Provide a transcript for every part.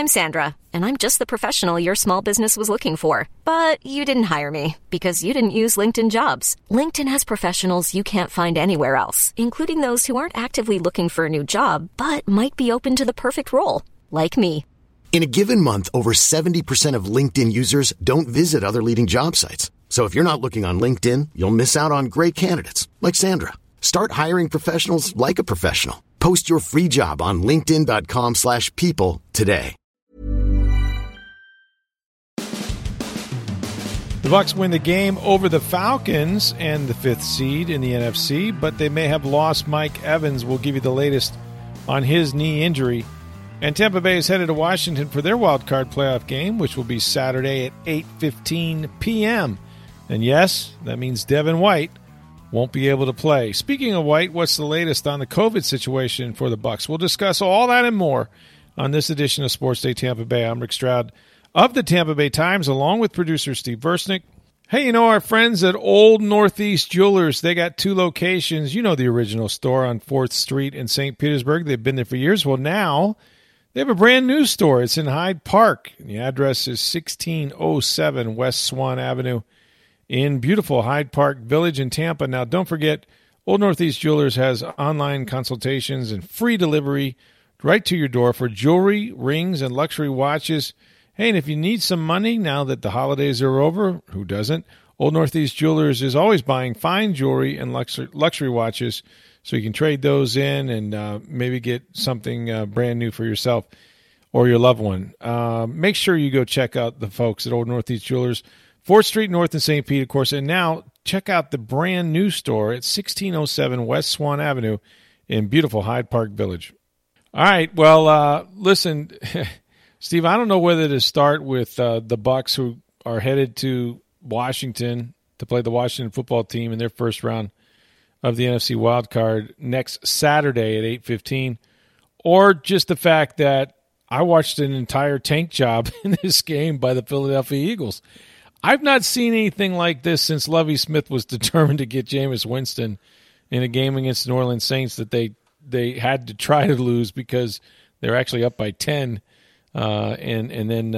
I'm Sandra, and I'm just the professional your small business was looking for. But you didn't hire me because you didn't use LinkedIn Jobs. LinkedIn has professionals you can't find anywhere else, including those who aren't actively looking for a new job, but might be open to the perfect role, like me. In a given month, over 70% of LinkedIn users don't visit other leading job sites. So if you're not looking on LinkedIn, you'll miss out on great candidates like Sandra. Start hiring professionals like a professional. Post your free job on linkedin.com/people today. The Bucs win the game over the Falcons and the 5th seed in the NFC, but they may have lost Mike Evans. We'll give you the latest on his knee injury. And Tampa Bay is headed to Washington for their wild card playoff game, which will be Saturday at 8:15 p.m. And yes, that means Devin White won't be able to play. Speaking of White, what's the latest on the COVID situation for the Bucs? We'll discuss all that and more on this edition of Sports Day Tampa Bay. I'm Rick Stroud of the Tampa Bay Times, along with producer Steve Versnick. Hey, you know our friends at Old Northeast Jewelers, they got 2 locations. You know the original store on 4th Street in St. Petersburg. They've been there for years. Well, now they have a brand new store. It's in Hyde Park. The address is 1607 West Swan Avenue in beautiful Hyde Park Village in Tampa. Now, don't forget, Old Northeast Jewelers has online consultations and free delivery right to your door for jewelry, rings, and luxury watches. Hey, and if you need some money now that the holidays are over, who doesn't? Old Northeast Jewelers is always buying fine jewelry and luxury watches, so you can trade those in and maybe get something brand new for yourself or your loved one. Make sure you go check out the folks at Old Northeast Jewelers, 4th Street North in St. Pete, of course. And now check out the brand new store at 1607 West Swan Avenue in beautiful Hyde Park Village. All right, well, listen, Steve, I don't know whether to start with the Bucs, who are headed to Washington to play the Washington football team in their first round of the NFC wild card next Saturday at 8:15, or just the fact that I watched an entire tank job in this game by the Philadelphia Eagles. I've not seen anything like this since Lovie Smith was determined to get Jameis Winston in a game against the New Orleans Saints that they had to try to lose because they're actually up by 10, and then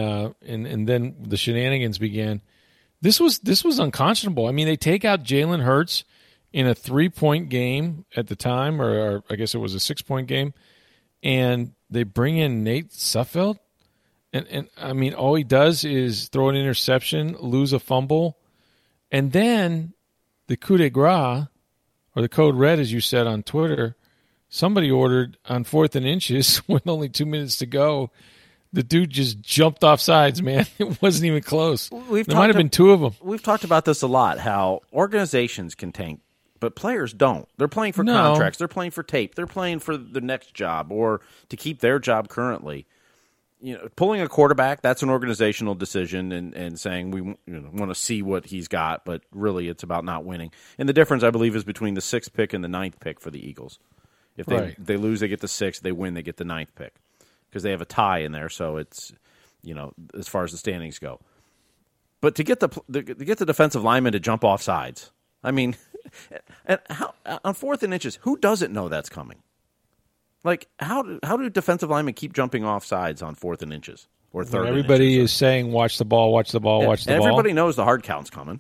the shenanigans began. This was unconscionable. I mean, they take out Jalen Hurts in a 3-point game at the time, or I guess it was a 6-point game, and they bring in Nate Sudfeld. And I mean, all he does is throw an interception, lose a fumble, and then the coup de grace, or the code red, as you said on Twitter, somebody ordered on 4th and inches with only 2 minutes to go. The dude just jumped off sides, man. It wasn't even close. There might have been 2 of them. We've talked about this a lot, how organizations can tank, but players don't. They're playing for contracts. They're playing for tape. They're playing for the next job or to keep their job currently. You know, pulling a quarterback, that's an organizational decision and saying we want to see what he's got, but really it's about not winning. And the difference, I believe, is between the 6th pick and the 9th pick for the Eagles. If they lose, they get the 6th. They win, they get the 9th pick. Because they have a tie in there, so it's, as far as the standings go. But to get the defensive lineman to jump off sides, I mean, and how, on 4th and inches, who doesn't know that's coming? Like, how do defensive linemen keep jumping off sides on 4th and inches or 3rd? Everybody is saying, "Watch the ball, watch the ball, watch the ball." Everybody knows the hard count's coming.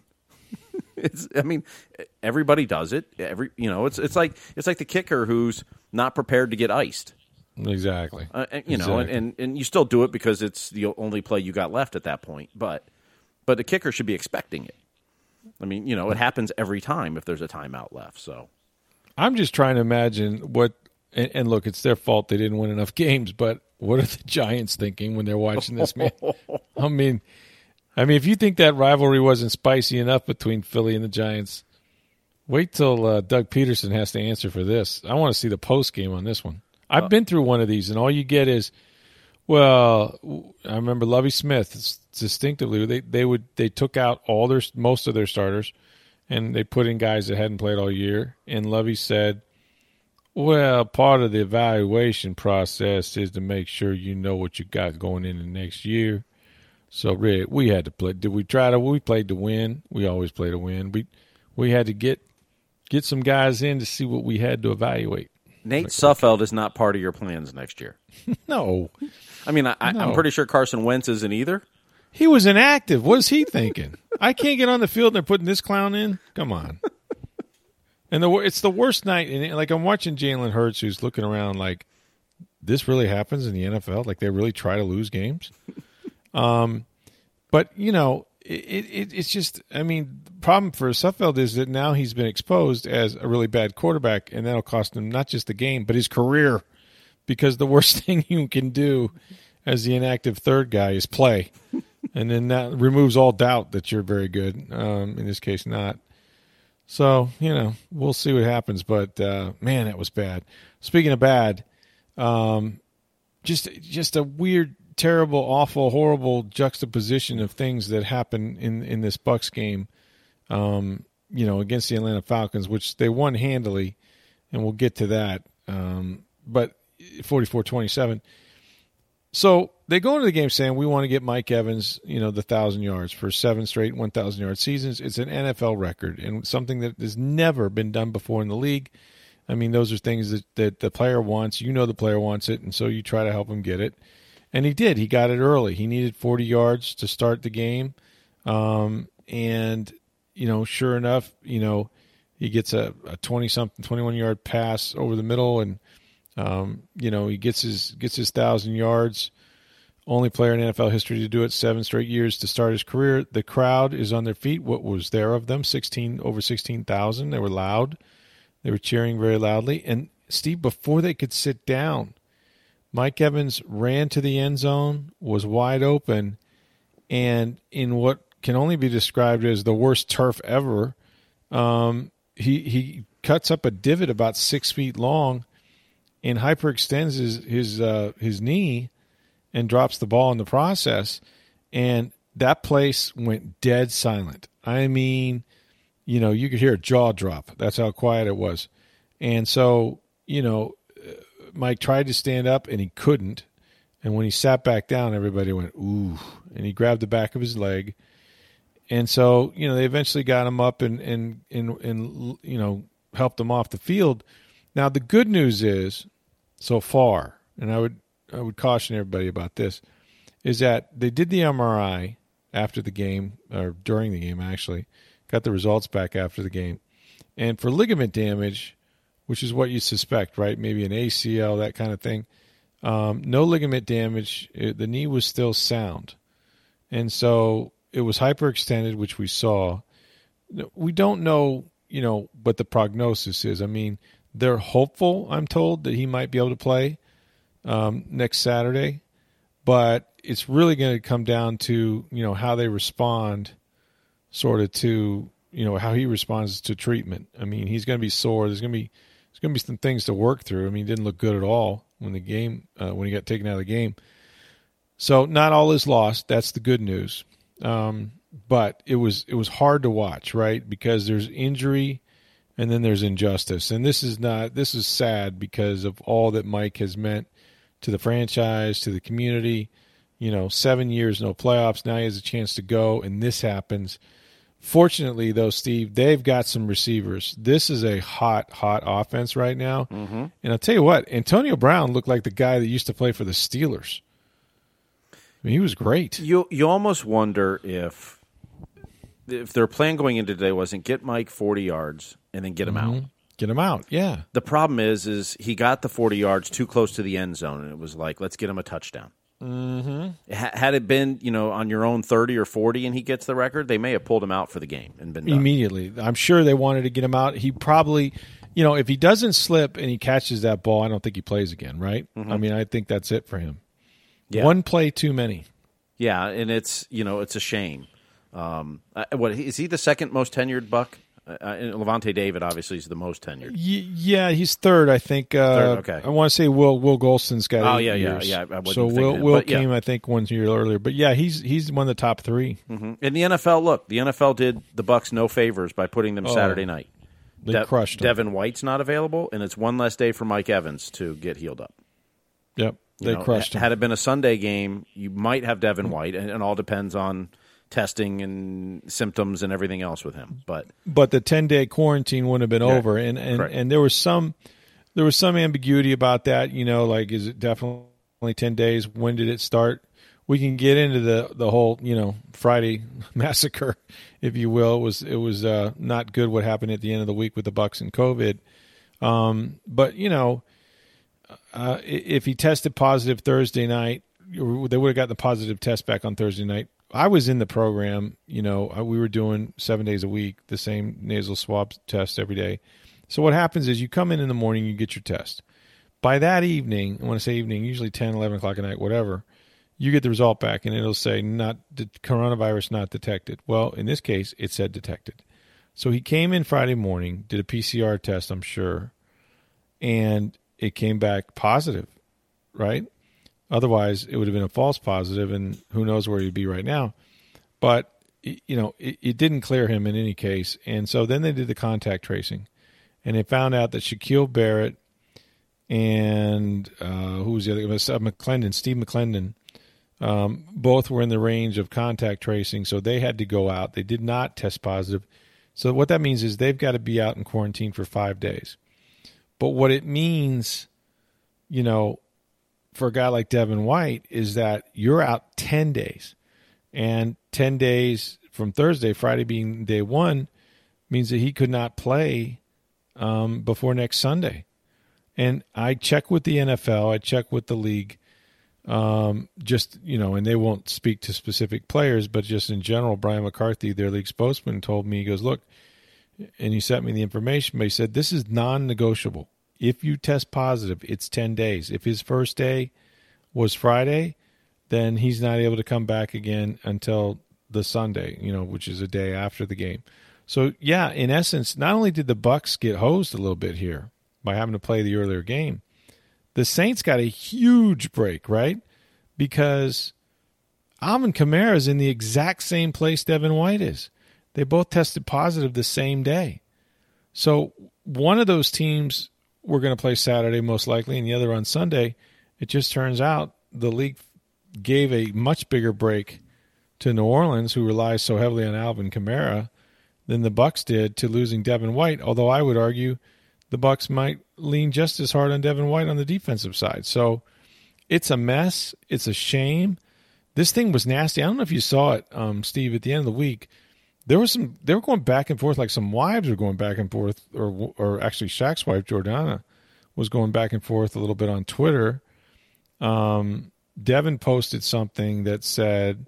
Everybody does it. It's like the kicker who's not prepared to get iced. Exactly. And you still do it because it's the only play you got left at that point. But the kicker should be expecting it. I mean, it happens every time if there's a timeout left. So I'm just trying to imagine what. And look, it's their fault they didn't win enough games. But what are the Giants thinking when they're watching this, man? I mean, if you think that rivalry wasn't spicy enough between Philly and the Giants, wait till Doug Peterson has to answer for this. I want to see the post game on this one. I've been through one of these, and all you get is, well, I remember Lovie Smith distinctively. They took out most of their starters, and they put in guys that hadn't played all year. And Lovie said, well, part of the evaluation process is to make sure you know what you got going into next year. So, Rick, we had to play. We played to win. We always play to win. We had to get some guys in to see what we had to evaluate. Nate Sudfeld is not part of your plans next year. No. I mean, I'm pretty sure Carson Wentz isn't either. He was inactive. What is he thinking? I can't get on the field and they're putting this clown in? Come on. And it's the worst night. And like, I'm watching Jalen Hurts, who's looking around like, this really happens in the NFL? Like, they really try to lose games? But, you know, it's just, I mean, the problem for Suffield is that now he's been exposed as a really bad quarterback, and that'll cost him not just the game, but his career, because the worst thing you can do as the inactive third guy is play. And then that removes all doubt that you're very good. In this case, not. So, you know, we'll see what happens. But, man, that was bad. Speaking of bad, just a weird, terrible, awful, horrible juxtaposition of things that happen in this Bucs game, you know, against the Atlanta Falcons, which they won handily, and we'll get to that. But 44-27. So they go into the game saying, we want to get Mike Evans, you know, the 1,000 yards for 7 straight 1,000-yard seasons. It's an NFL record and something that has never been done before in the league. I mean, those are things that the player wants. You know the player wants it, and so you try to help him get it. And he did. He got it early. He needed 40 yards to start the game. And, you know, sure enough, you know, he gets a 20-something, 21-yard pass over the middle, and you know, he gets his 1,000 yards. Only player in NFL history to do it, 7 straight years to start his career. The crowd is on their feet. What was there of them? Over 16,000. They were loud. They were cheering very loudly. And Steve, before they could sit down, Mike Evans ran to the end zone, was wide open, and in what can only be described as the worst turf ever, he cuts up a divot about 6 feet long and hyperextends his knee and drops the ball in the process. And that place went dead silent. I mean, you know, you could hear a jaw drop. That's how quiet it was. And so, you know, Mike tried to stand up and he couldn't. And when he sat back down, everybody went, ooh. And he grabbed the back of his leg. And so, you know, they eventually got him up and you know, helped him off the field. Now, the good news is, so far, and I would caution everybody about this, is that they did the MRI after the game, or during the game actually, got the results back after the game. And for ligament damage, which is what you suspect, right? Maybe an ACL, that kind of thing. No ligament damage. The knee was still sound. And so it was hyperextended, which we saw. We don't know, you know, what the prognosis is. I mean, they're hopeful, I'm told, that he might be able to play next Saturday. But it's really going to come down to, you know, how they respond sort of to, you know, how he responds to treatment. I mean, he's going to be sore. There's going to be some things to work through. I mean, he didn't look good at all when he got taken out of the game. So not all is lost. That's the good news. But it was hard to watch, right? Because there's injury and then there's injustice. And this is sad because of all that Mike has meant to the franchise, to the community. You know, 7 years, no playoffs. Now he has a chance to go, and this happens. Fortunately, though, Steve, they've got some receivers. This is a hot offense right now. Mm-hmm. And I'll tell you what, Antonio Brown looked like the guy that used to play for the Steelers. I mean, he was great. You almost wonder if their plan going into today wasn't get Mike 40 yards and then get him out. Get him out, yeah. The problem is he got the 40 yards too close to the end zone, and it was like, let's get him a touchdown. Mm-hmm. Had it been, you know, on your own 30 or 40 and he gets the record, they may have pulled him out for the game and been done. Immediately. I'm sure they wanted to get him out. He probably, you know, if he doesn't slip and he catches that ball, I don't think he plays again, right? Mm-hmm. I mean, I think that's it for him. Yeah. One play too many. Yeah, and it's, you know, it's a shame. What is he the second most tenured Buck? Levante David obviously is the most tenured. Yeah, he's third, I think. Third, okay. I want to say Will Golston's got 8 years. Yeah. So Will came, I think, 1 year earlier. But yeah, he's one of the top 3. Mm-hmm. In the NFL, look, the NFL did the Bucs no favors by putting them Saturday night. They crushed them. Devin White's not available, and it's one less day for Mike Evans to get healed up. Yep, they crushed him. Had it been a Sunday game, you might have Devin White, and it all depends on testing and symptoms and everything else with him, but the 10-day quarantine wouldn't have been over, and there was some ambiguity about that. You know, like, is it definitely only 10 days. When did it start? We can get into the whole, Friday massacre, if you will. It was not good what happened at the end of the week with the Bucs and COVID. But, if he tested positive Thursday night, they would have gotten the positive test back on Thursday night. I was in the program. We were doing 7 days a week, the same nasal swab test every day. So what happens is you come in the morning, you get your test. By that evening, when I say evening, usually 10, 11 o'clock at night, whatever, you get the result back, and it'll say coronavirus not detected. Well, in this case, it said detected. So he came in Friday morning, did a PCR test, I'm sure, and it came back positive, right? Otherwise, it would have been a false positive, and who knows where he'd be right now. But, it didn't clear him in any case. And so then they did the contact tracing, and they found out that Shaquille Barrett and who was the other? Steve McClendon, both were in the range of contact tracing, so they had to go out. They did not test positive. So what that means is they've got to be out in quarantine for 5 days. But what it means, for a guy like Devin White is that you're out 10 days. And 10 days from Thursday, Friday being day one, means that he could not play before next Sunday. And I check with the NFL, I check with the league, and they won't speak to specific players, but just in general, Brian McCarthy, their league spokesman, told me, he goes, look, and he sent me the information, but he said, this is non-negotiable. If you test positive, it's 10 days. If his first day was Friday, then he's not able to come back again until the Sunday, which is a day after the game. So, yeah, in essence, not only did the Bucs get hosed a little bit here by having to play the earlier game, the Saints got a huge break, right? Because Alvin Kamara is in the exact same place Devin White is. They both tested positive the same day. So one of those teams were going to play Saturday most likely, and the other on Sunday. It just turns out the league gave a much bigger break to New Orleans, who relies so heavily on Alvin Kamara, than the Bucs did to losing Devin White, although I would argue the Bucs might lean just as hard on Devin White on the defensive side. So it's a mess. It's a shame. This thing was nasty. I don't know if you saw it, Steve, at the end of the week. They were going back and forth, like some wives were going back and forth, or actually Shaq's wife, Jordana, was going back and forth a little bit on Twitter. Devin posted something that said,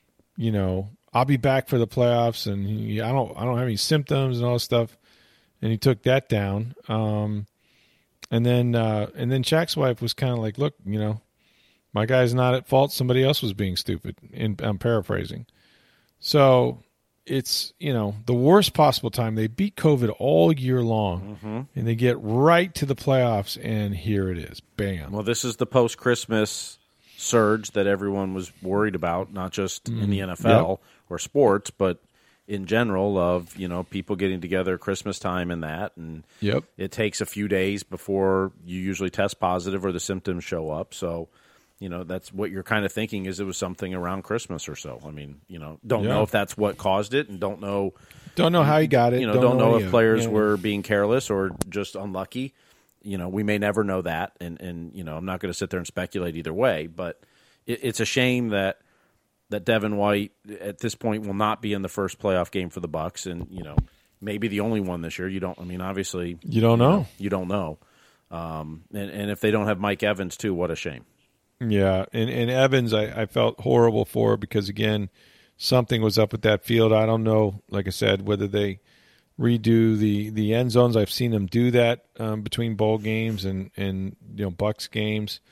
I'll be back for the playoffs, and I don't have any symptoms and all this stuff. And he took that down. And then Shaq's wife was kind of like, look, my guy's not at fault. Somebody else was being stupid. And I'm paraphrasing. So it's, the worst possible time. They beat COVID all year long, and they get right to the playoffs, and here it is. Bam. Well, this is the post-Christmas surge that everyone was worried about, not just in the NFL or sports, but in general of, people getting together Christmas time and that. And it takes a few days before you usually test positive or the symptoms show up. So, that's what you're kind of thinking is it was something around Christmas or so. I mean, don't know if that's what caused it, and don't know how he got it. Don't know if players were being careless or just unlucky. We may never know that. And I'm not going to sit there and speculate either way, but it's a shame that Devin White at this point will not be in the first playoff game for the Bucs, and maybe the only one this year. Obviously you don't know. You don't know. And if they don't have Mike Evans too, what a shame. Yeah, and Evans, I felt horrible for, because again, something was up with that field. I don't know, like I said, whether they redo the end zones. I've seen them do that between bowl games and Bucs games.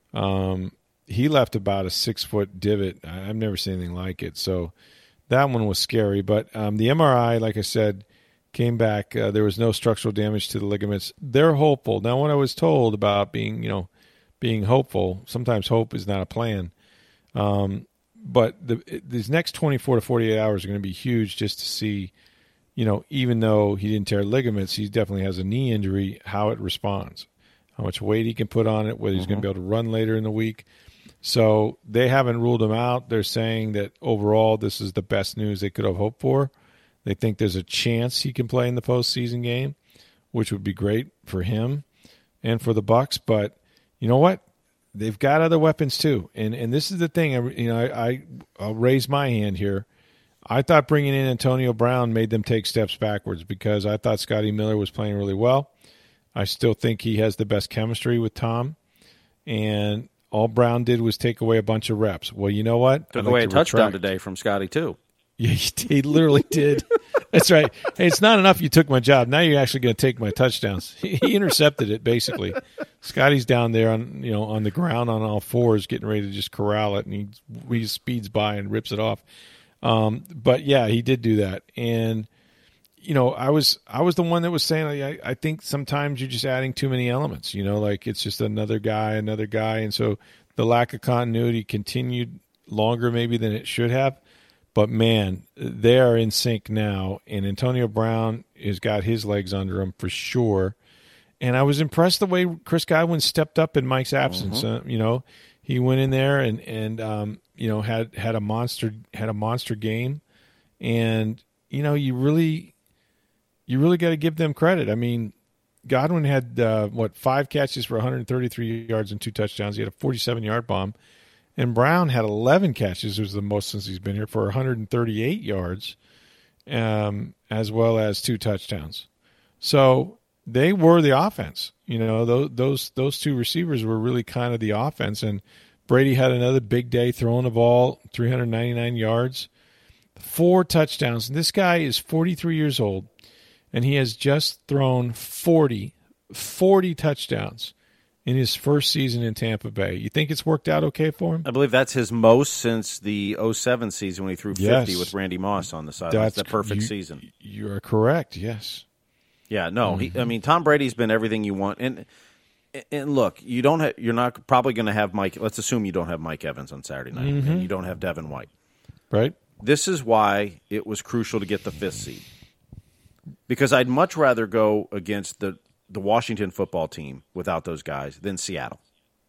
He left about a 6-foot divot. I've never seen anything like it. So that one was scary. But the MRI, like I said, came back. There was no structural damage to the ligaments. They're hopeful. Now, what I was told about being hopeful, sometimes hope is not a plan. But these next 24 to 48 hours are going to be huge just to see, even though he didn't tear ligaments, he definitely has a knee injury, how it responds, how much weight he can put on it, whether he's going to be able to run later in the week. So they haven't ruled him out. They're saying that overall this is the best news they could have hoped for. They think there's a chance he can play in the postseason game, which would be great for him and for the Bucs. But you know what? they've got other weapons too. And this is the thing. I'll raise my hand here. I thought bringing in Antonio Brown made them take steps backwards because I thought Scotty Miller was playing really well. I still think he has the best chemistry with Tom. And all Brown did was take away a bunch of reps. Well, you know what? Took away a touchdown today from Scotty, too. Yeah, he literally did. That's right. Hey, it's not enough you took my job. Now you're actually going to take my touchdowns. He intercepted it, basically. Scotty's down there on the ground on all fours getting ready to just corral it, and he speeds by and rips it off. But, yeah, he did do that. And, I was the one that was saying, I think sometimes you're just adding too many elements, like it's just another guy. And so the lack of continuity continued longer maybe than it should have. But, man, they are in sync now, and Antonio Brown has got his legs under him for sure. And I was impressed the way Chris Godwin stepped up in Mike's absence. Mm-hmm. He went in there and had a monster game. And, you really got to give them credit. I mean, Godwin had, 5 catches for 133 yards and 2 touchdowns. He had a 47-yard bomb. And Brown had 11 catches, which was the most since he's been here, for 138 yards, as well as 2 touchdowns. So they were the offense. Those 2 receivers were really kind of the offense. And Brady had another big day throwing the ball, 399 yards, 4 touchdowns. And this guy is 43 years old, and he has just thrown 40 touchdowns in his first season in Tampa Bay. You think it's worked out okay for him? I believe that's his most since the 2007 season when he threw 50 with Randy Moss on the sideline. That's the perfect season. You are correct, yes. Yeah, no. Mm-hmm. Tom Brady's been everything you want. And look, you're not probably going to have Mike. Let's assume you don't have Mike Evans on Saturday night, mm-hmm. and you don't have Devin White. Right. This is why it was crucial to get the 5th seed. Because I'd much rather go against the Washington football team without those guys than Seattle.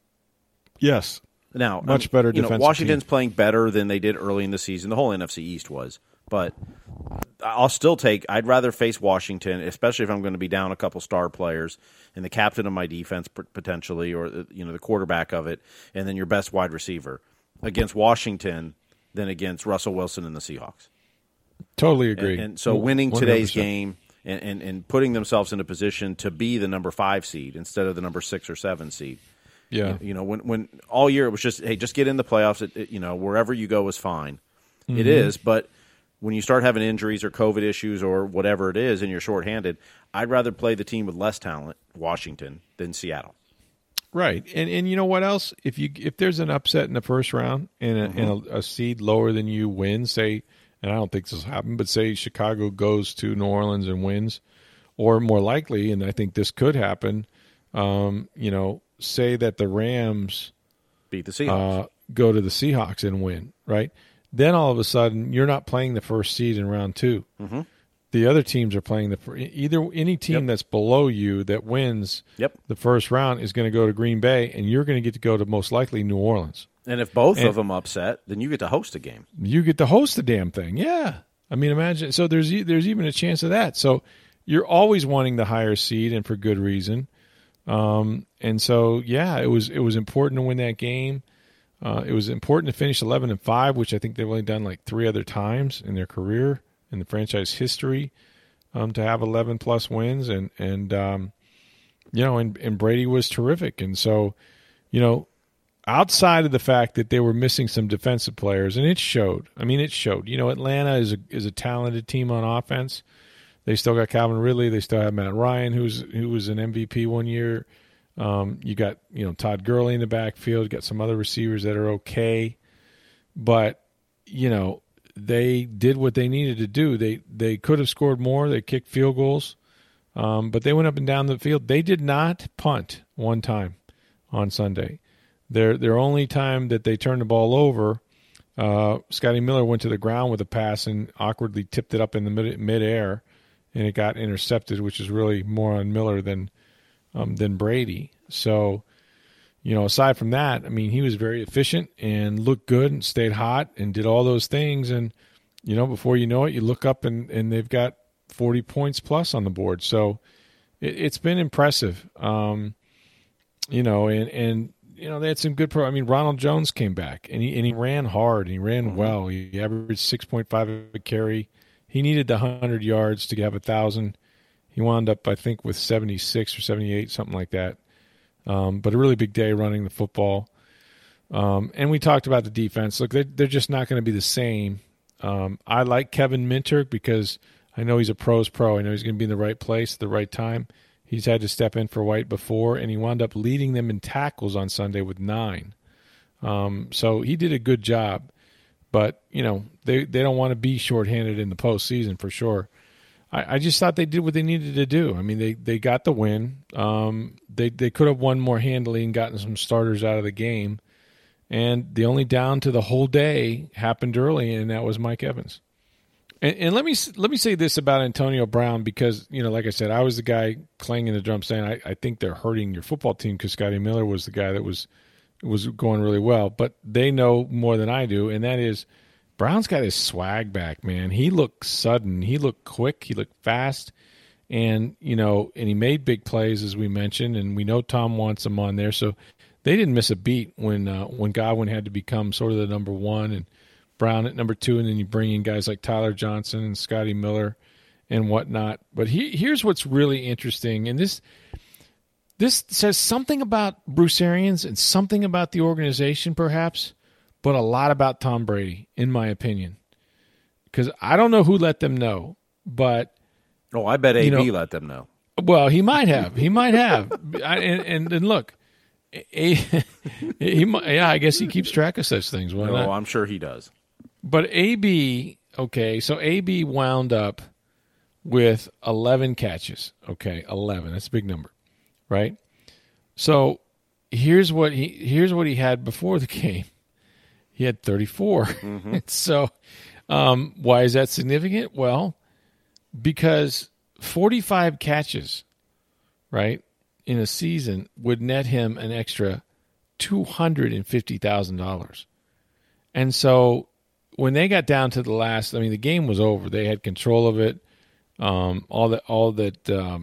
Yes. Now, much better defensive Washington's team. playing better than they did early in the season. The whole NFC East was. But I'd rather face Washington, especially if I'm going to be down a couple star players and the captain of my defense potentially, or the quarterback of it, and then your best wide receiver against Washington than against Russell Wilson and the Seahawks. Totally agree. And so winning today's 100%. game and putting themselves in a position to be the number 5 seed instead of the number 6 or 7 seed. Yeah. When all year it was just, hey, just get in the playoffs. Wherever you go is fine. Mm-hmm. It is, but when you start having injuries or COVID issues or whatever it is and you're shorthanded, I'd rather play the team with less talent, Washington, than Seattle. Right. And you know what else? If there's an upset in the first round and a seed lower than you wins, say, and I don't think this will happen, but say Chicago goes to New Orleans and wins, or more likely, and I think this could happen, say that the Rams beat the Seahawks, go to the Seahawks and win, right? Then all of a sudden you're not playing the first seed in round 2. Mm-hmm. The other teams are playing any team that's below you that wins the first round is going to go to Green Bay, and you're going to get to go to most likely New Orleans. And if both of them upset, then you get to host a game. You get to host the damn thing, yeah. I mean, imagine. So there's even a chance of that. So you're always wanting the higher seed, and for good reason. And so, yeah, it was important to win that game. It was important to finish 11-5, which I think they've only done like 3 other times in their career, in the franchise history, to have 11-plus wins. And Brady was terrific. And so, outside of the fact that they were missing some defensive players, and it showed. I mean, it showed. Atlanta is a talented team on offense. They still got Calvin Ridley. They still have Matt Ryan, who was an MVP one year. You got Todd Gurley in the backfield. You got some other receivers that are okay, but they did what they needed to do. They could have scored more. They kicked field goals, but they went up and down the field. They did not punt one time on Sunday. Their only time that they turned the ball over, Scotty Miller went to the ground with a pass and awkwardly tipped it up in the midair, and it got intercepted, which is really more on Miller than Brady. So, aside from that, I mean, he was very efficient and looked good and stayed hot and did all those things. And, before you know it, you look up and they've got 40 points plus on the board. So it's been impressive. And they had some good Ronald Jones came back, and he ran hard, and he ran well. He averaged 6.5 a carry. He needed the 100 yards to have 1,000. He wound up, I think, with 76 or 78, something like that. But a really big day running the football. And we talked about the defense. Look, they're just not going to be the same. I like Kevin Minter because I know he's a pro's pro. I know he's going to be in the right place at the right time. He's had to step in for White before, and he wound up leading them in tackles on Sunday with 9. So he did a good job. But, they don't want to be shorthanded in the postseason for sure. I just thought they did what they needed to do. I mean, they got the win. They could have won more handily and gotten some starters out of the game. And the only down to the whole day happened early, and that was Mike Evans. And let me say this about Antonio Brown because, like I said, I was the guy clanging the drum saying I think they're hurting your football team because Scotty Miller was the guy that was going really well. But they know more than I do, and that is Brown's got his swag back, man. He looked sudden. He looked quick. He looked fast. And, and he made big plays, as we mentioned, and we know Tom wants him on there. So they didn't miss a beat when Godwin had to become sort of the number one and Brown at number 2, and then you bring in guys like Tyler Johnson and Scotty Miller and whatnot. But here's what's really interesting, and this says something about Bruce Arians and something about the organization perhaps, but a lot about Tom Brady, in my opinion. Because I don't know who let them know, but... Oh, I bet AB let them know. Well, he might have. And look... I guess he keeps track of such things. Why not? I'm sure he does. But AB, so AB wound up with 11 catches. 11. That's a big number, right? So here's what he had before the game. He had 34. Mm-hmm. So why is that significant? Well, because 45 catches, right, in a season would net him an extra $250,000. And so when they got down to the last, the game was over. They had control of it. All that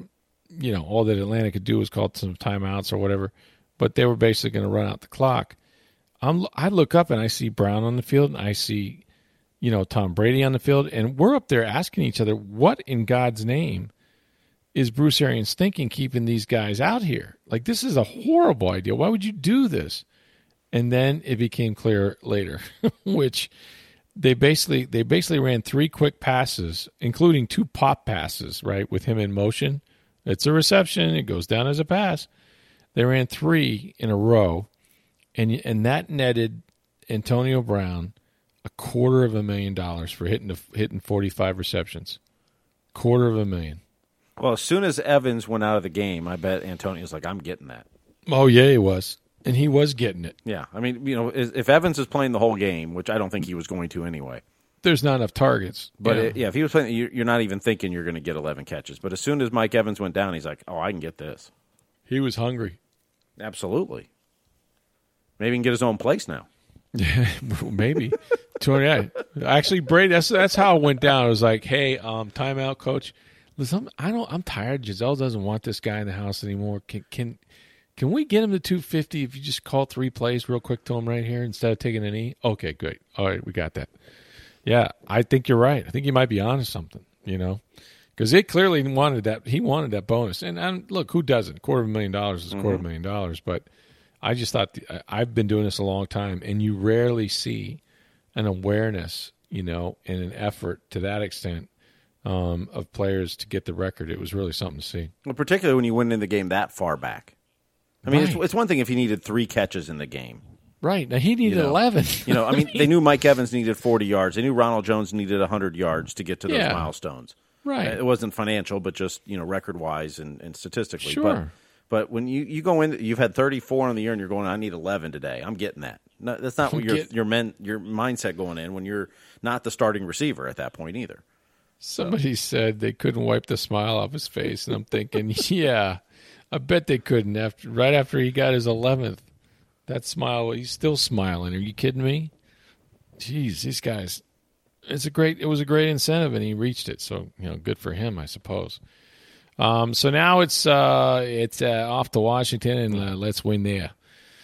Atlanta could do was call some timeouts or whatever, but they were basically going to run out the clock. I look up and I see Brown on the field, and I see, Tom Brady on the field, and we're up there asking each other, what in God's name is Bruce Arians thinking keeping these guys out here? Like, this is a horrible idea. Why would you do this? And then it became clear later, which they basically ran 3 quick passes, including 2 pop passes, right, with him in motion. It's a reception. It goes down as a pass. They ran 3 in a row, and that netted Antonio Brown $250,000 for hitting 45 receptions. $250,000. Well, as soon as Evans went out of the game, I bet Antonio's like, I'm getting that. Oh, yeah, he was. And he was getting it. Yeah. If Evans is playing the whole game, which I don't think he was going to anyway. There's not enough targets. But, if he was playing, you're not even thinking you're going to get 11 catches. But as soon as Mike Evans went down, he's like, oh, I can get this. He was hungry. Absolutely. Maybe he can get his own place now. Yeah, maybe. Actually, Brady, that's how it went down. It was like, hey, timeout, coach. Listen, I'm tired. Giselle doesn't want this guy in the house anymore. Can we get him to 250 if you just call 3 plays real quick to him right here instead of taking a knee? Okay, good. All right, we got that. Yeah, I think you're right. I think you might be onto something, because it clearly wanted that. He wanted that bonus. And look, who doesn't? $250,000 is $250,000. But I just thought I've been doing this a long time, and you rarely see an awareness, and an effort to that extent of players to get the record. It was really something to see. Well, particularly when you went in the game that far back. It's one thing if he needed 3 catches in the game. Right. Now, he needed 11. They knew Mike Evans needed 40 yards. They knew Ronald Jones needed 100 yards to get to those milestones. Right. It wasn't financial, but just, record-wise and statistically. Sure. But when you go in, you've had 34 on the year, and you're going, I need 11 today. I'm getting that. No, that's not what your mindset going in when you're not the starting receiver at that point either. Somebody said they couldn't wipe the smile off his face, and I'm thinking, yeah, I bet they couldn't. Right after he got his 11th, that smile, he's still smiling. Are you kidding me? Jeez, these guys. It was a great incentive, and he reached it. So good for him, I suppose. So now it's off to Washington, and let's win there.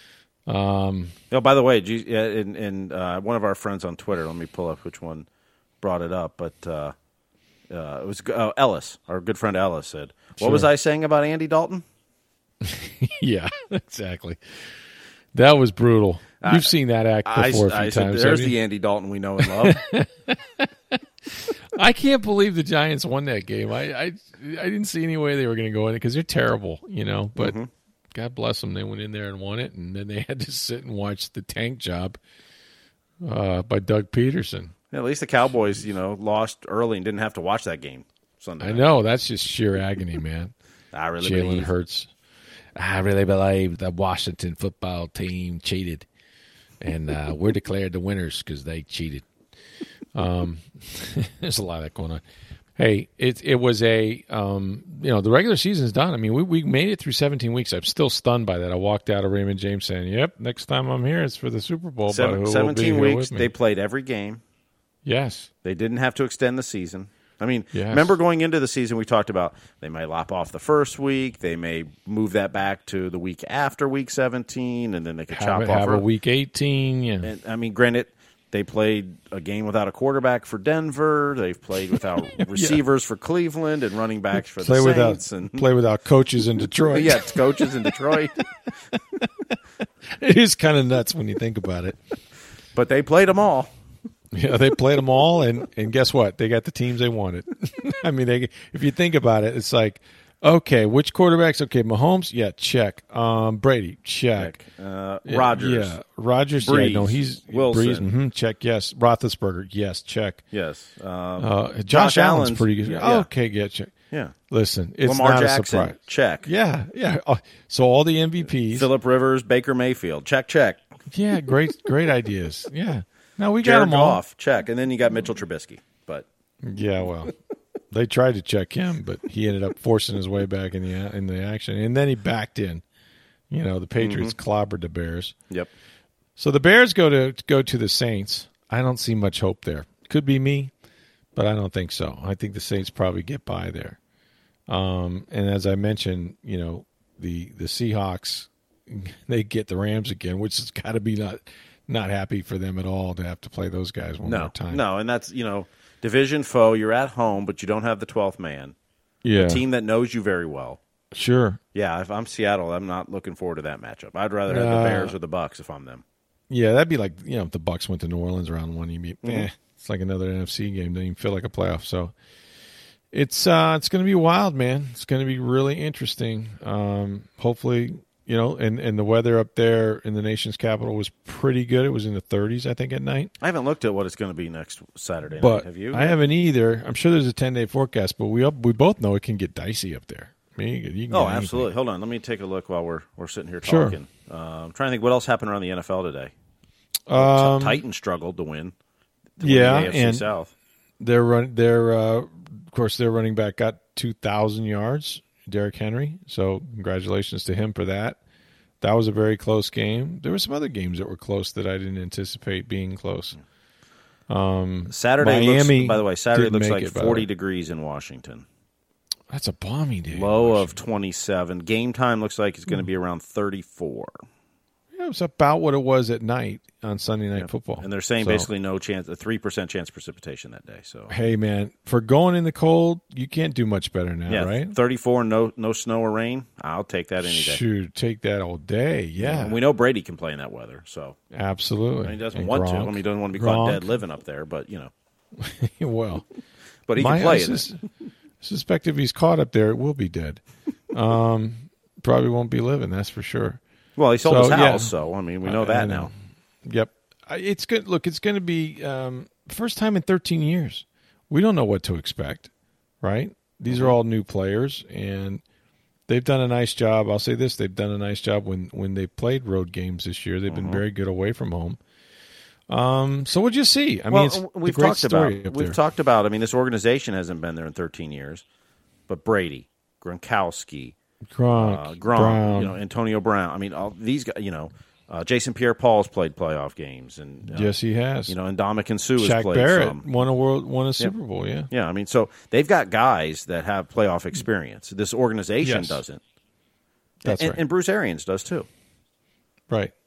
By the way, one of our friends on Twitter, let me pull up which one brought it up, but it was Ellis, our good friend Ellis said, "What was I saying about Andy Dalton?" Yeah, exactly. That was brutal. You've seen that act before a few times. There's the Andy Dalton we know and love. I can't believe the Giants won that game. I didn't see any way they were going to go in it because they're terrible, But God bless them, they went in there and won it, and then they had to sit and watch the tank job by Doug Peterson. Yeah, at least the Cowboys, lost early and didn't have to watch that game Sunday night. I know, that's just sheer agony, man. Jalen Hurts. I really believe the Washington football team cheated, and we're declared the winners because they cheated. There's a lot of that going on. Hey, it was the regular season's done. I mean, we made it through 17 weeks. I'm still stunned by that. I walked out of Raymond James saying, "Yep, next time I'm here, it's for the Super Bowl." 17 weeks. They played every game. Yes, they didn't have to extend the season. I mean, yes. Remember going into the season, we talked about they might lop off the first week. They may move that back to the week after week 17, and then they could have a week 18. Yeah, and, I mean, granted, they played a game without a quarterback for Denver. They've played without receivers for Cleveland and running backs for the Saints. Play without coaches in Detroit. Yeah, it's coaches in Detroit. It is kind of nuts when you think about it. But they played them all. Yeah, they played them all, and guess what? They got the teams they wanted. I mean, if you think about it, it's like, okay, which quarterbacks? Okay, Mahomes, yeah, check. Brady, check. Rodgers. Yeah, Rodgers, Breeze. yeah, no, he's Wilson. Breeze, check, yes. Roethlisberger, yes, check. Yes. Josh Allen's pretty good. Yeah. Okay, yeah, check. Yeah. Listen, it's Lamar not Jackson, a surprise. Check. Yeah. So all the MVPs. Phillip Rivers, Baker Mayfield, check. Yeah, great ideas. Yeah. No, we Jared got them all. Goff, check. And then you got Mitchell Trubisky. But yeah, well, they tried to check him, but he ended up forcing his way back in the action, and then he backed in. The Patriots clobbered the Bears. Yep. So the Bears go to the Saints. I don't see much hope there. Could be me, but I don't think so. I think the Saints probably get by there. And as I mentioned, the Seahawks, they get the Rams again, which has got to be not happy for them at all to have to play those guys one more time. No, and that's, division foe. You're at home, but you don't have the 12th man. Yeah. A team that knows you very well. Sure. Yeah, if I'm Seattle, I'm not looking forward to that matchup. I'd rather have the Bears or the Bucs if I'm them. Yeah, that'd be like, if the Bucs went to New Orleans round one, you'd be, it's like another NFC game. Doesn't even feel like a playoff. So it's going to be wild, man. It's going to be really interesting. Hopefully, and the weather up there in the nation's capital was pretty good. It was in the 30s, I think, at night. I haven't looked at what it's going to be next Saturday night. Have you? I haven't either. I'm sure there's a 10-day forecast, but we both know it can get dicey up there. I mean, you can absolutely. Anything. Hold on. Let me take a look while we're sitting here talking. Sure. I'm trying to think what else happened around the NFL today. Titans struggled to win. The AFC and South. Of course, their running back got 2,000 yards, Derrick Henry. So congratulations to him for that. That was a very close game. There were some other games that were close that I didn't anticipate being close. Saturday Miami looks like 40 degrees in Washington. That's a balmy day. Low of 27. Game time looks like it's going to be around 34. Yeah, it was about what it was at night on Sunday Night Football. And they're saying basically no chance, a 3% chance of precipitation that day. So hey, man, for going in the cold, you can't do much better now, right? 34, no snow or rain. I'll take that any day. Shoot, take that all day. Yeah. And we know Brady can play in that weather. So absolutely. He doesn't want to. He doesn't want to be caught dead living up there, but well, but he can play in it. Suspect if he's caught up there, it will be dead. Probably won't be living, that's for sure. Well, he sold his house, so, we know that now. Yep. It's good. Look, it's going to be first time in 13 years. We don't know what to expect, right? These are all new players, and they've done a nice job. I'll say this. They've done a nice job when they played road games this year. They've been very good away from home. So we'll just see. We've talked about. This organization hasn't been there in 13 years, but Brady, Gronkowski, Gronk, Brown. Antonio Brown. All these guys. Jason Pierre-Paul's played playoff games, and yes, he has. And Ndamukong Suh has Shaq played Barrett some. won a Super Bowl. Yeah, yeah. So they've got guys that have playoff experience. This organization doesn't. That's right. And Bruce Arians does too. Right.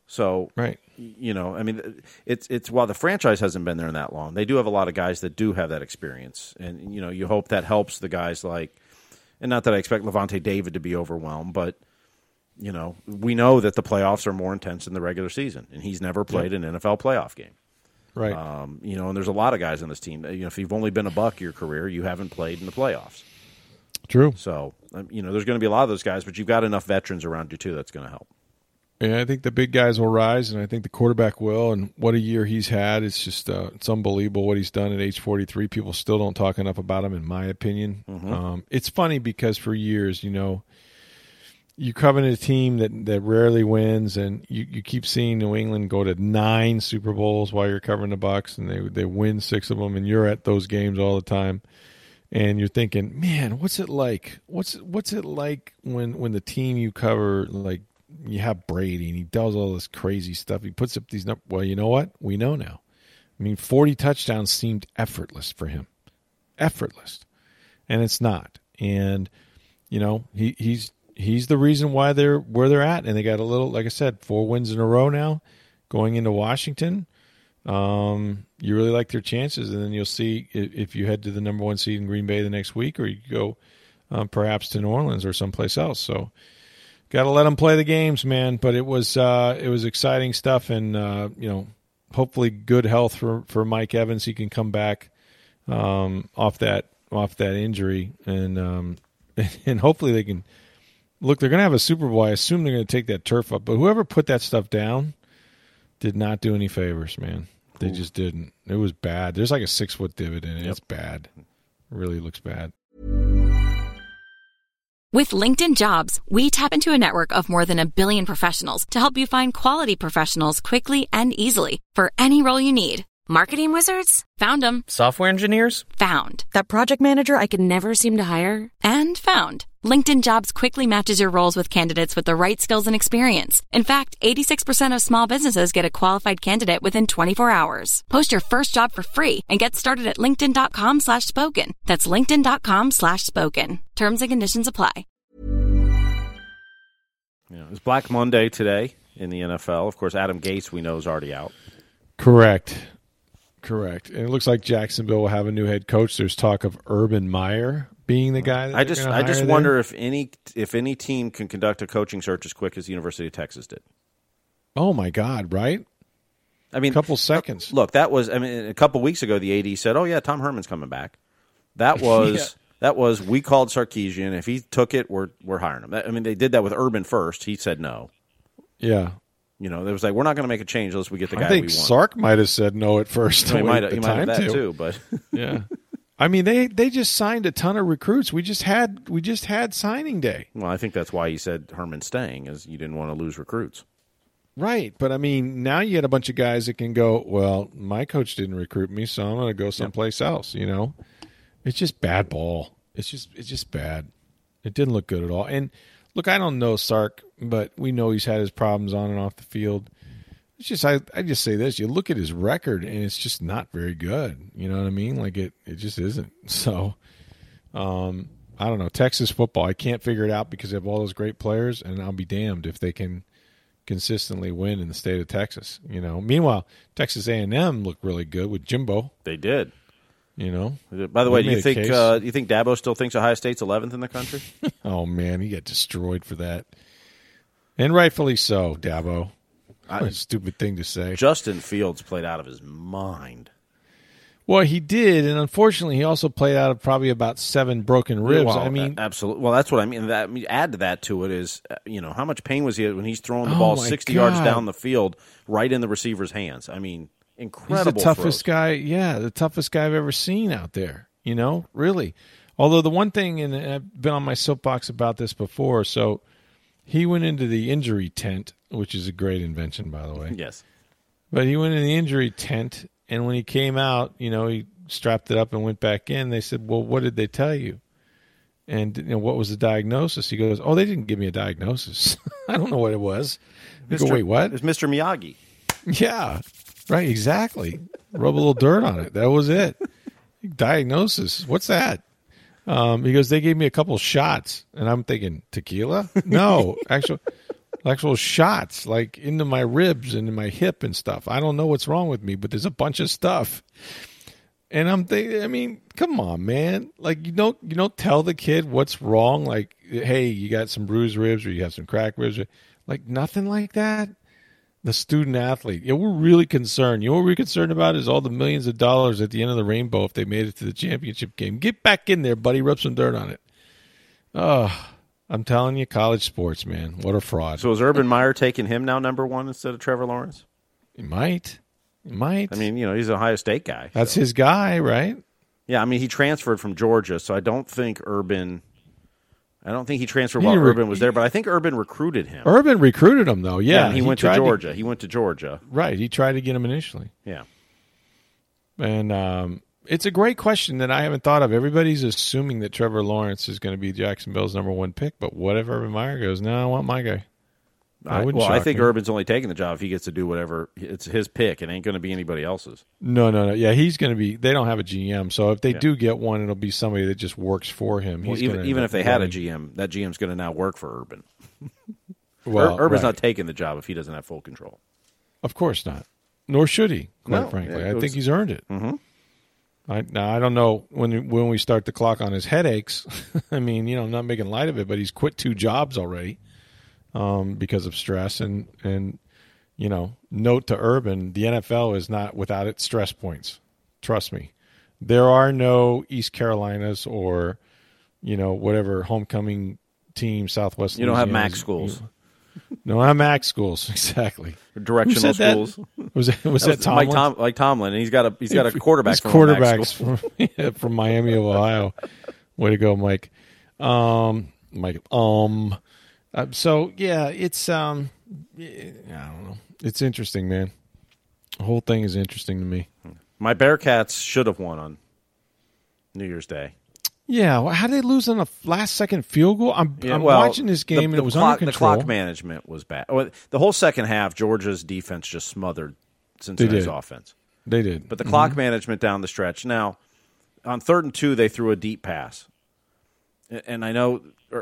So, right. I mean, it's while the franchise hasn't been there in that long, they do have a lot of guys that do have that experience. And, you hope that helps the guys like, and not that I expect Levante David to be overwhelmed, but, we know that the playoffs are more intense than the regular season, and he's never played an NFL playoff game. Right. And there's a lot of guys on this team. If you've only been a Buck your career, you haven't played in the playoffs. True. So, there's going to be a lot of those guys, but you've got enough veterans around you, too, that's going to help. Yeah, I think the big guys will rise, and I think the quarterback will. And what a year he's had. It's just it's unbelievable what he's done at age 43. People still don't talk enough about him, in my opinion. Mm-hmm. It's funny because for years, you cover a team that rarely wins, and you keep seeing New England go to 9 Super Bowls while you're covering the Bucs, and they win 6 of them, and you're at those games all the time. And you're thinking, man, what's it like? What's it like when the team you cover, like, you have Brady and he does all this crazy stuff. He puts up these numbers. Well, you know what? We know now. I mean, 40 touchdowns seemed effortless for him. Effortless. And it's not. And, he's the reason why they're where they're at. And they got a little, like I said, 4 wins in a row now going into Washington. You really like their chances. And then you'll see if you head to the number 1 seed in Green Bay the next week, or you go perhaps to New Orleans or someplace else. So, got to let them play the games, man. But it was exciting stuff, and hopefully good health for Mike Evans. He can come back off that injury, and hopefully they can look. They're going to have a Super Bowl. I assume they're going to take that turf up. But whoever put that stuff down did not do any favors, man. They just didn't. It was bad. There's like a 6-foot divot in it. Yep. It's bad. It really looks bad. With LinkedIn Jobs, we tap into a network of more than 1 billion professionals to help you find quality professionals quickly and easily for any role you need. Marketing wizards? Found them. Software engineers? Found. That project manager I could never seem to hire? And found. LinkedIn Jobs quickly matches your roles with candidates with the right skills and experience. In fact, 86% of small businesses get a qualified candidate within 24 hours. Post your first job for free and get started at linkedin.com/spoken. That's linkedin.com/spoken. Terms and conditions apply. It was Black Monday today in the NFL. Of course, Adam Gase, we know, is already out. Correct. And it looks like Jacksonville will have a new head coach. There's talk of Urban Meyer being the guy. I just wonder if any team can conduct a coaching search as quick as the University of Texas did. Oh my God! Right? I mean, a couple seconds. Look, that was. I mean, a couple weeks ago, the AD said, "Oh yeah, Tom Herman's coming back." That was that was. We called Sarkisian. If he took it, we're hiring him. I mean, they did that with Urban first. He said no. Yeah. There was like, we're not going to make a change unless we get the guy we want. I think Sark might have said no at first. He might have that too, but yeah. I mean, they just signed a ton of recruits. We just had signing day. Well, I think that's why he said Herman's staying, is you didn't want to lose recruits. Right, but I mean, now you had a bunch of guys that can go, well, my coach didn't recruit me, so I'm going to go someplace else, It's just bad ball. It's just bad. It didn't look good at all. And look, I don't know Sark, but we know he's had his problems on and off the field. It's just I just say this: you look at his record, and it's just not very good. You know what I mean? Like it just isn't. So, I don't know. Texas football, I can't figure it out because they have all those great players, and I'll be damned if they can consistently win in the state of Texas. Meanwhile, Texas A&M looked really good with Jimbo. They did. By the way, do you think Dabo still thinks Ohio State's 11th in the country? Oh man, he got destroyed for that, and rightfully so. Dabo, what a stupid thing to say. Justin Fields played out of his mind. Well, he did, and unfortunately, he also played out of probably about 7 broken ribs. Well, I mean, absolutely. Well, that's what I mean. Add to that to it is, how much pain was he when he's throwing the ball 60 yards down the field, right in the receiver's hands? I mean, incredible. He's the toughest guy. Yeah, the toughest guy I've ever seen out there. Really. Although the one thing, and I've been on my soapbox about this before, so he went into the injury tent, which is a great invention, by the way. Yes. But he went in the injury tent, and when he came out, he strapped it up and went back in. They said, well, what did they tell you? And what was the diagnosis? He goes, oh, they didn't give me a diagnosis. I don't know what it was. I go, wait, what? It was Mr. Miyagi. Yeah, right, exactly. Rub a little dirt on it. That was it. Diagnosis. What's that? He goes, they gave me a couple shots. And I'm thinking, tequila? No, actually, actual shots, like into my ribs and in my hip and stuff. I don't know what's wrong with me, but there's a bunch of stuff. And I'm thinking, I mean, come on, man. Like, you don't tell the kid what's wrong. Like, hey, you got some bruised ribs or you have some cracked ribs. Like, nothing like that. The student athlete. Yeah, we're really concerned. You know what we're concerned about is all the millions of dollars at the end of the rainbow if they made it to the championship game. Get back in there, buddy. Rub some dirt on it. Oh, I'm telling you, college sports, man. What a fraud. So is Urban Meyer taking him now number one instead of Trevor Lawrence? He might. I mean, he's an Ohio State guy. That's his guy, right? Yeah, I mean, he transferred from Georgia, so I don't think he transferred while Urban was there, but I think Urban recruited him. Urban recruited him, though, yeah. And he went to Georgia. He went to Georgia. Right, he tried to get him initially. Yeah. And it's a great question that I haven't thought of. Everybody's assuming that Trevor Lawrence is going to be Jacksonville's number one pick, but what if Urban Meyer goes, no, I want my guy? I think Urban's only taking the job if he gets to do whatever. It's his pick. It ain't going to be anybody else's. No. Yeah, he's going to be – they don't have a GM. So if they do get one, it'll be somebody that just works for him. Well, even if they had a GM, that GM's going to now work for Urban. Well, Urban's not taking the job if he doesn't have full control. Of course not. Nor should he, quite frankly. I think he's earned it. Mm-hmm. Now, I don't know when we start the clock on his headaches. I mean, I'm not making light of it, but he's quit 2 jobs already. Because of stress and note to Urban, the NFL is not without its stress points. Trust me. There are no East Carolinas or, whatever homecoming team, Southwest. You don't have MAC schools. No, I have MAC schools, exactly. Directional schools. Was that Tomlin? Like Tomlin, and he's got a quarterback from quarterbacks from Miami of Ohio. Way to go, Mike. Mike. So yeah, it's I don't know. It's interesting, man. The whole thing is interesting to me. My Bearcats should have won on New Year's Day. Yeah, well, how did they lose on a last-second field goal? I'm watching this game, and it was under control. The clock management was bad. The whole second half, Georgia's defense just smothered Cincinnati's offense. They did. But the clock management down the stretch. Now, on 3rd and 2, they threw a deep pass. And I know,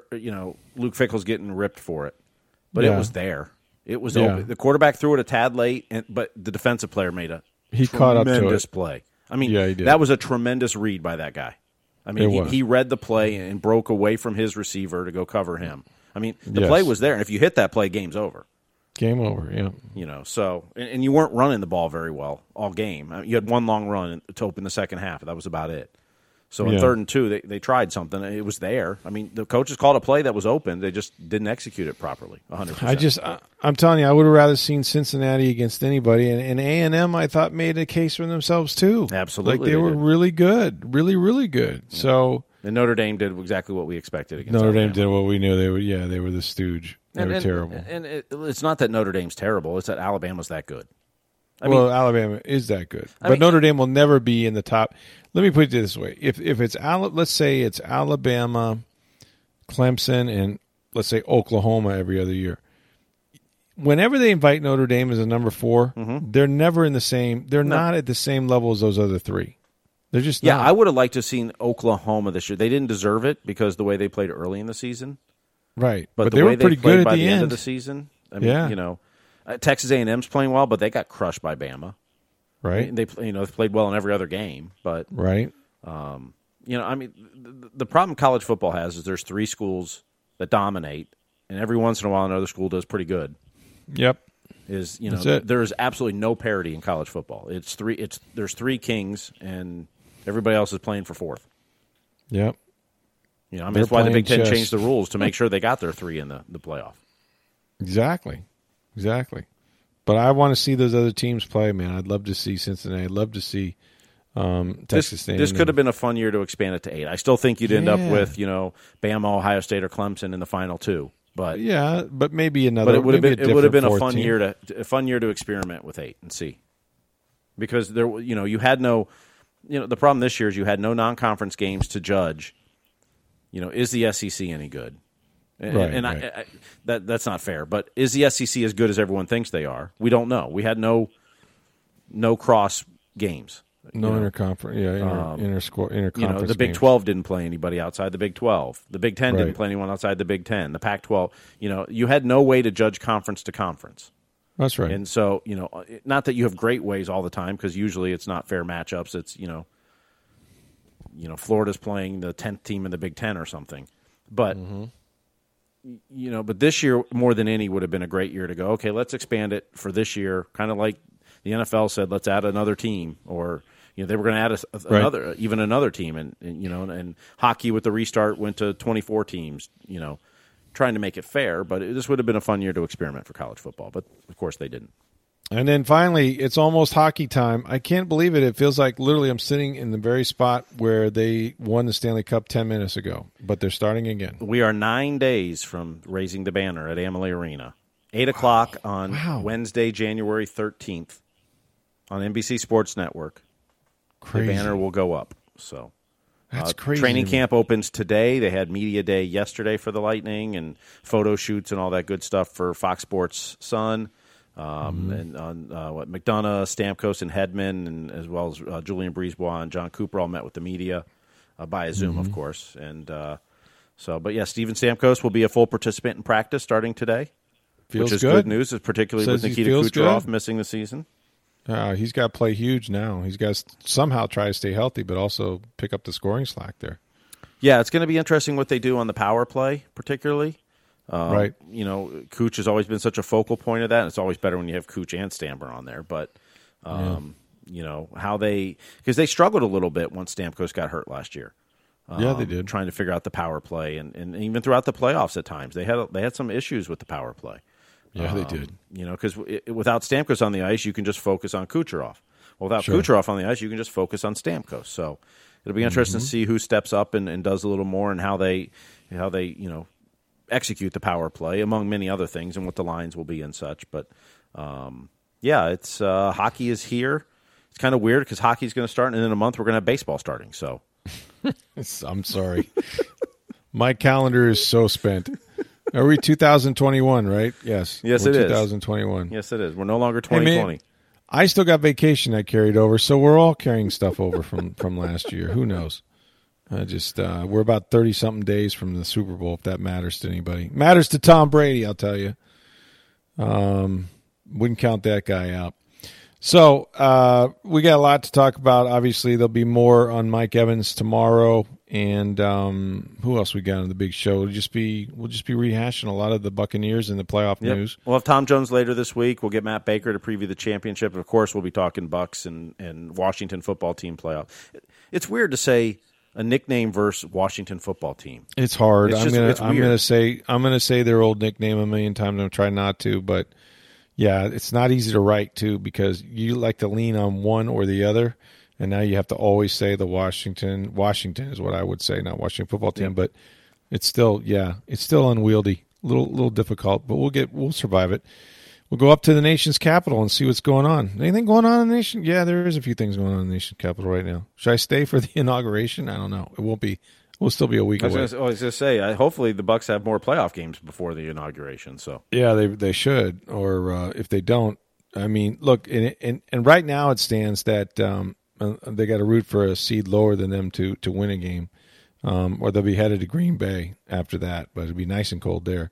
Luke Fickell's getting ripped for it, but it was there. It was open. The quarterback threw it a tad late, but the defensive player made a tremendous play. I mean, he did. That was a tremendous read by that guy. I mean, he read the play and broke away from his receiver to go cover him. I mean, the play was there, and if you hit that play, game's over. Game over, yeah. So and you weren't running the ball very well all game. I mean, you had one long run to open the second half. That was about it. So in 3rd and 2, they tried something. It was there. I mean, the coaches called a play that was open. They just didn't execute it properly, 100%. I'm telling you, I would have rather seen Cincinnati against anybody. And A&M, I thought, made a case for themselves, too. Absolutely. Like, they were really good. Really, really good. Yeah. So, and Notre Dame did exactly what we expected against Notre Alabama. Dame did what we knew. They were the stooge. They were terrible. And it's not that Notre Dame's terrible. It's that Alabama's that good. Alabama is that good, but Notre Dame will never be in the top. Let me put it this way: if it's let's say it's Alabama, Clemson, and let's say Oklahoma every other year. Whenever they invite Notre Dame as a number 4, they're never in the same. They're not at the same level as those other 3. They're just not. I would have liked to have seen Oklahoma this year. They didn't deserve it because the way they played early in the season, right? But they were pretty good by at the end of the season. I mean, Texas A&M's playing well, but they got crushed by Bama. Right. I mean, they've played well in every other game, but right. I mean, the problem college football has is there's 3 schools that dominate, and every once in a while another school does pretty good. Yep. There's absolutely no parity in college football. There's 3 kings, and everybody else is playing for 4th. Yep. That's why the Big Ten changed the rules to make sure they got their 3 in the playoff. Exactly. But I want to see those other teams play, man. I'd love to see Cincinnati. I'd love to see Texas A&M. This could have been a fun year to expand it to 8. I still think you'd end up with, Bama, Ohio State, or Clemson in the final 2. But but maybe another. But it would have been a fun year to experiment with 8 and see, because there you had no, the problem this year is you had no non-conference games to judge. Is the SEC any good? Right. That's not fair. But is the SEC as good as everyone thinks they are? We don't know. We had no cross games. No interconference. Yeah, interconference. The Big games. 12 didn't play anybody outside the Big 12. The Big 10 didn't play anyone outside the Big 10. The Pac-12, you had no way to judge conference to conference. That's right. And so, not that you have great ways all the time, because usually it's not fair matchups. It's, Florida's playing the 10th team in the Big 10 or something. But, but this year, more than any, would have been a great year to go, okay, let's expand it for this year, kind of like the NFL said, let's add another team, or they were going to add another team, and hockey with the restart went to 24 teams, trying to make it fair. But this would have been a fun year to experiment for college football, but of course they didn't. And then finally, it's almost hockey time. I can't believe it. It feels like literally I'm sitting in the very spot where they won the Stanley Cup 10 minutes ago, but they're starting again. We are 9 days from raising the banner at Amalie Arena. 8 o'clock on Wednesday, January 13th on NBC Sports Network. Crazy. The banner will go up. So that's crazy. Training camp opens today. They had media day yesterday for the Lightning and photo shoots and all that good stuff for Fox Sports Sun. And on McDonough, Stamkos, and Hedman, and as well as Julian Brisebois and John Cooper all met with the media by Zoom, of course. And but Steven Stamkos will be a full participant in practice starting today, which is good news, particularly with Nikita Kucherov missing the season. He's got to play huge now. He's got to somehow try to stay healthy, but also pick up the scoring slack there. Yeah, it's going to be interesting what they do on the power play, particularly. Right. Cooch has always been such a focal point of that, and it's always better when you have Cooch and Stamper on there. But, how because they struggled a little bit once Stamkos got hurt last year. They did. Trying to figure out the power play, and even throughout the playoffs at times, they had some issues with the power play. Yeah, they did. Because without Stamkos on the ice, you can just focus on Kucherov. Well, without Kucherov on the ice, you can just focus on Stamkos. So it'll be interesting to see who steps up and does a little more, and how they execute the power play, among many other things, and what the lines will be and such. But it's hockey is here. It's kind of weird because hockey is going to start, and in a month we're going to have baseball starting. So I'm sorry, my calendar is so spent. Are we 2021, right? Yes. Yes, it is. 2021. Yes, it is. We're no longer 2020. Hey, man, I still got vacation I carried over, so we're all carrying stuff over from last year. Who knows? We're about 30-something days from the Super Bowl, if that matters to anybody. Matters to Tom Brady, I'll tell you. Wouldn't count that guy out. So we got a lot to talk about. Obviously, there'll be more on Mike Evans tomorrow. And who else we got on the big show? We'll just be rehashing a lot of the Buccaneers and the playoff news. We'll have Tom Jones later this week. We'll get Matt Baker to preview the championship. And of course, we'll be talking Bucs and Washington football team playoff. It's weird to say a nickname versus Washington football team. It's hard. I'm gonna say their old nickname a million times. I'm trying not to, but yeah, it's not easy to write too, because you like to lean on one or the other. And now you have to always say the Washington is what I would say, not Washington football team, but it's still unwieldy, little difficult, but we'll survive it. We'll go up to the nation's capital and see what's going on. Anything going on in the nation? Yeah, there is a few things going on in the nation's capital right now. Should I stay for the inauguration? I don't know. It won't be. We'll still be a week away. I was going to say, hopefully the Bucs have more playoff games before the inauguration. So yeah, they should. Or if they don't, I mean, look, and right now it stands that. They got to root for a seed lower than them to win a game, or they'll be headed to Green Bay after that. But it'll be nice and cold there.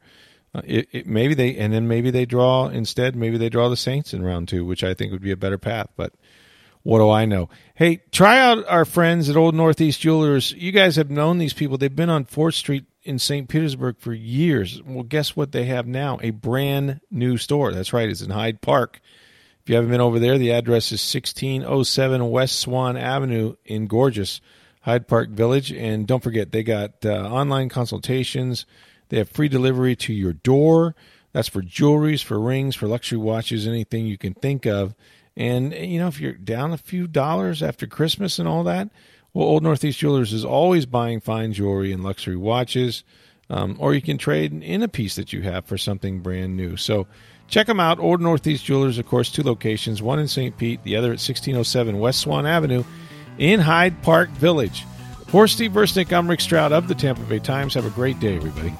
Maybe they draw instead. Maybe they draw the Saints in round 2, which I think would be a better path. But what do I know? Hey, try out our friends at Old Northeast Jewelers. You guys have known these people. They've been on 4th Street in St. Petersburg for years. Well, guess what they have now? A brand new store. That's right. It's in Hyde Park. If you haven't been over there, the address is 1607 West Swan Avenue in gorgeous Hyde Park Village. And don't forget, they got online consultations. They have free delivery to your door. That's for jewelries, for rings, for luxury watches, anything you can think of. And, if you're down a few dollars after Christmas and all that, well, Old Northeast Jewelers is always buying fine jewelry and luxury watches. Or you can trade in a piece that you have for something brand new. So check them out. Old Northeast Jewelers, of course, 2 locations, one in St. Pete, the other at 1607 West Swan Avenue in Hyde Park Village. For Steve Versnick, I'm Rick Stroud of the Tampa Bay Times. Have a great day, everybody.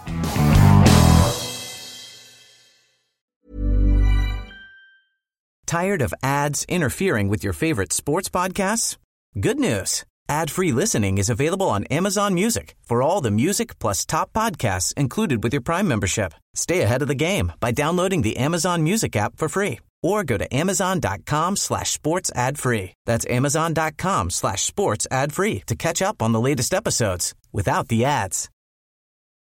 Tired of ads interfering with your favorite sports podcasts? Good news. Ad-free listening is available on Amazon Music for all the music plus top podcasts included with your Prime membership. Stay ahead of the game by downloading the Amazon Music app for free or go to amazon.com/sports ad free. That's amazon.com/sports ad free to catch up on the latest episodes without the ads.